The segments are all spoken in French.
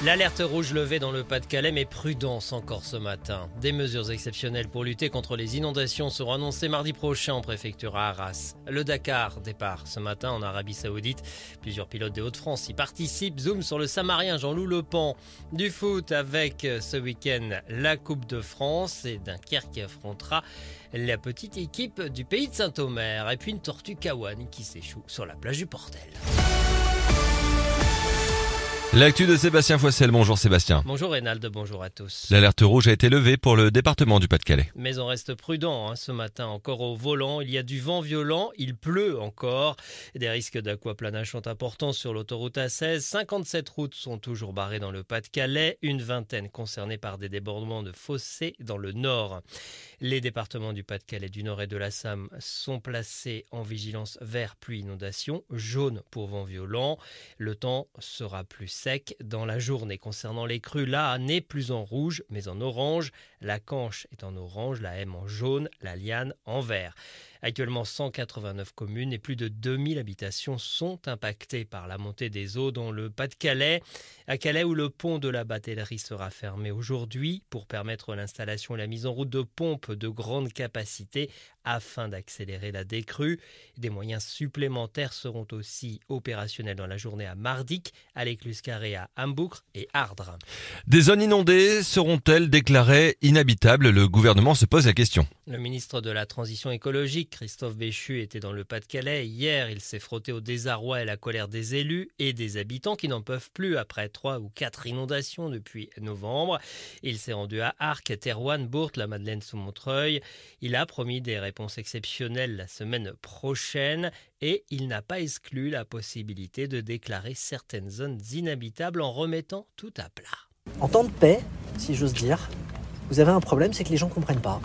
L'alerte rouge levée dans le Pas-de-Calais, mais prudence encore ce matin. Des mesures exceptionnelles pour lutter contre les inondations seront annoncées mardi prochain en préfecture à Arras. Le Dakar départ ce matin en Arabie Saoudite. Plusieurs pilotes des Hauts-de-France y participent. Zoom sur le Samarien Jean-Loup Lepan. Du foot avec ce week-end la Coupe de France et Dunkerque qui affrontera la petite équipe du pays de Saint-Omer. Et puis une tortue kawan qui s'échoue sur la plage du Portel. L'actu de Sébastien Foissel. Bonjour Sébastien. Bonjour Reynald, bonjour à tous. L'alerte rouge a été levée pour le département du Pas-de-Calais. Mais on reste prudent ce matin, encore au volant. Il y a du vent violent, il pleut encore. Des risques d'aquaplanage sont importants sur l'autoroute A16. 57 routes sont toujours barrées dans le Pas-de-Calais, une vingtaine concernées par des débordements de fossés dans le nord. Les départements du Pas-de-Calais, du Nord et de la Somme sont placés en vigilance vert pluie inondation, jaune pour vent violent. Le temps sera plus sec dans la journée. Concernant les crues, la n'est plus en rouge mais en orange. La Canche est en orange, la M en jaune, la Liane en vert. Actuellement, 189 communes et plus de 2000 habitations sont impactées par la montée des eaux dans le Pas-de-Calais. À Calais, où le pont de la Batellerie sera fermé aujourd'hui pour permettre l'installation et la mise en route de pompes de grande capacité afin d'accélérer la décrue. Des moyens supplémentaires seront aussi opérationnels dans la journée à Mardic, à l'Écluse-Carré, à Hamboucre et Ardres. Des zones inondées seront-elles déclarées inhabitables ? Le gouvernement se pose la question. Le ministre de la Transition écologique, Christophe Béchu, était dans le Pas-de-Calais. Hier, il s'est frotté au désarroi et la colère des élus et des habitants qui n'en peuvent plus après 3 ou 4 inondations depuis novembre. Il s'est rendu à Arques, Thérouanne, Bourtes, la Madeleine sous Montreuil. Il a promis des réponses exceptionnelles la semaine prochaine et il n'a pas exclu la possibilité de déclarer certaines zones inhabitables en remettant tout à plat. En temps de paix, si j'ose dire, vous avez un problème, c'est que les gens ne comprennent pas.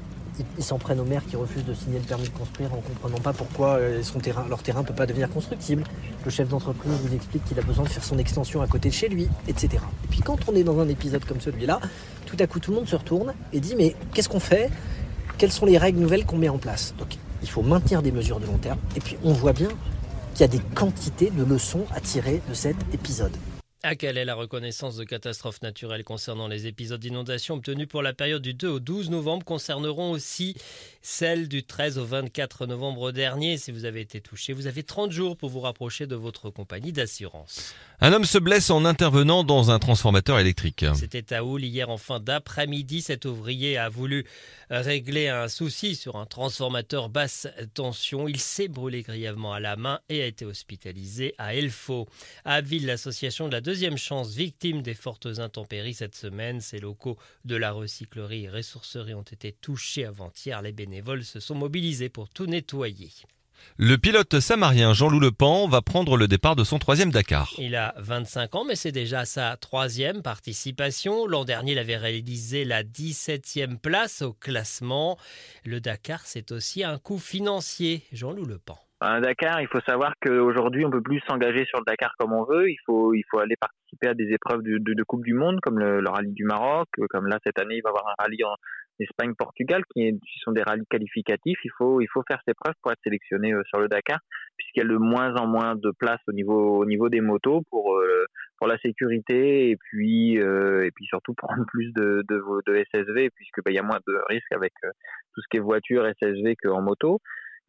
Ils s'en prennent aux maires qui refusent de signer le permis de construire en ne comprenant pas pourquoi leur terrain ne peut pas devenir constructible. Le chef d'entreprise vous explique qu'il a besoin de faire son extension à côté de chez lui, etc. Et puis quand on est dans un épisode comme celui-là, tout à coup tout le monde se retourne et dit mais qu'est-ce qu'on fait ? Quelles sont les règles nouvelles qu'on met en place ? Donc il faut maintenir des mesures de long terme. Et puis on voit bien qu'il y a des quantités de leçons à tirer de cet épisode. À Calais, la reconnaissance de catastrophes naturelles concernant les épisodes d'inondation obtenus pour la période du 2 au 12 novembre concerneront aussi celle du 13 au 24 novembre dernier. Si vous avez été touché, vous avez 30 jours pour vous rapprocher de votre compagnie d'assurance. Un homme se blesse en intervenant dans un transformateur électrique. C'était à Oul hier en fin d'après-midi. Cet ouvrier a voulu régler un souci sur un transformateur basse tension. Il s'est brûlé grièvement à la main et a été hospitalisé à Elfaux. À Abbeville, l'association de la deuxième chance, victime des fortes intempéries cette semaine. Ces locaux de la recyclerie et ressourcerie ont été touchés avant-hier. Les bénévoles se sont mobilisés pour tout nettoyer. Le pilote samarien Jean-Loup Lepan va prendre le départ de son 3e Dakar. Il a 25 ans, mais c'est déjà sa 3e participation. L'an dernier, il avait réalisé la 17e place au classement. Le Dakar, c'est aussi un coût financier. Jean-Loup Lepan. Un Dakar, il faut savoir qu'aujourd'hui, on peut plus s'engager sur le Dakar comme on veut. Il faut aller participer à des épreuves de Coupe du Monde, comme le rallye du Maroc. Comme là, cette année, il va y avoir un rallye en Espagne-Portugal, qui sont des rallyes qualificatifs. Il faut faire ses preuves pour être sélectionné sur le Dakar, puisqu'il y a de moins en moins de place au niveau des motos pour la sécurité et puis surtout prendre plus de SSV, puisque il y a moins de risques avec tout ce qui est voiture SSV qu'en moto.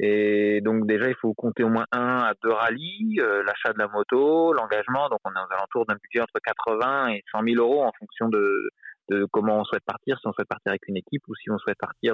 Et donc déjà, il faut compter au moins 1 à 2 rallyes, l'achat de la moto, l'engagement. Donc on est aux alentours d'un budget entre 80 et 100 000 euros en fonction de comment on souhaite partir, si on souhaite partir avec une équipe ou si on souhaite partir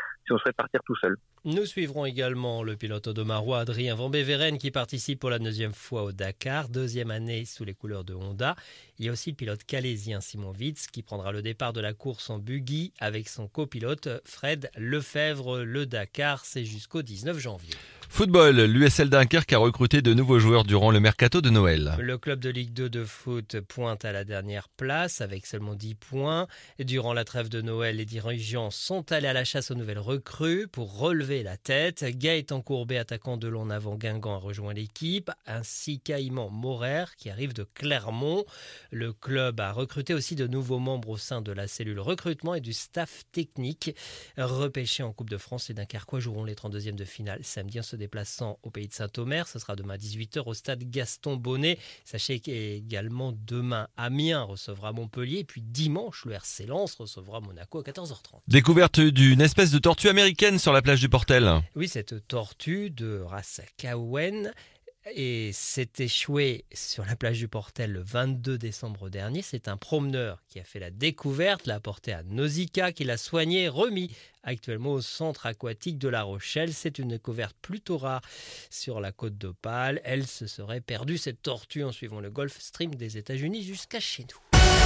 tout seul. Nous suivrons également le pilote audomarois Adrien Van Beveren qui participe pour la 9e fois au Dakar, 2e année sous les couleurs de Honda. Il y a aussi le pilote calaisien Simon Witz qui prendra le départ de la course en buggy avec son copilote Fred Lefebvre. Le Dakar, c'est jusqu'au 19 janvier. Football, l'USL Dunkerque a recruté de nouveaux joueurs durant le mercato de Noël. Le club de Ligue 2 de foot pointe à la dernière place avec seulement 10 points. Durant la trêve de Noël, les dirigeants sont allés à la chasse aux nouvelles recrues pour relever la tête. Gaëtan Courbet, attaquant de l'en avant Guingamp, a rejoint l'équipe, ainsi qu'Aïman Morer qui arrive de Clermont. Le club a recruté aussi de nouveaux membres au sein de la cellule recrutement et du staff technique. Repêchés en Coupe de France, les Dunkerquois joueront les 32e de finale samedi en se déplaçant déplaçant au pays de Saint-Omer. Ce sera demain 18h au stade Gaston Bonnet. Sachez qu'également demain, Amiens recevra Montpellier. Et puis dimanche, le RC Lens recevra Monaco à 14h30. Découverte d'une espèce de tortue américaine sur la plage du Portel. Oui, cette tortue de race Cahouen et s'est échouée sur la plage du Portel le 22 décembre dernier. C'est un promeneur qui a fait la découverte, l'a apporté à Nausicaa, qui l'a soigné et remis actuellement au centre aquatique de La Rochelle. C'est une découverte plutôt rare sur la côte d'Opale. Elle se serait perdue, cette tortue, en suivant le Gulf Stream des États-Unis jusqu'à chez nous.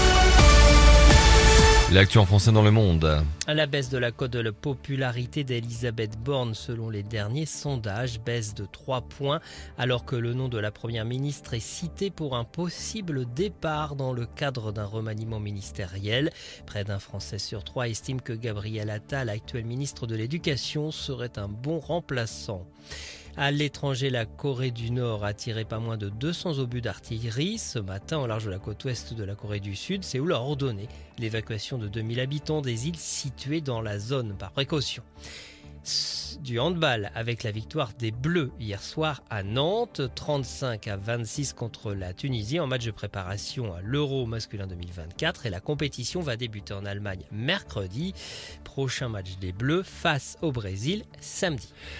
L'actu en français dans le monde. À la baisse de la cote de la popularité d'Elisabeth Borne selon les derniers sondages, baisse de 3 points alors que le nom de la première ministre est cité pour un possible départ dans le cadre d'un remaniement ministériel. Près d'un Français sur 3 estime que Gabriel Attal, actuel ministre de l'Éducation, serait un bon remplaçant. À l'étranger, la Corée du Nord a tiré pas moins de 200 obus d'artillerie. Ce matin, au large de la côte ouest de la Corée du Sud, Séoul a ordonné l'évacuation de 2000 habitants des îles situées dans la zone par précaution. Du handball avec la victoire des Bleus hier soir à Nantes, 35-26 contre la Tunisie en match de préparation à l'Euro masculin 2024 et la compétition va débuter en Allemagne mercredi. Prochain match des Bleus face au Brésil samedi.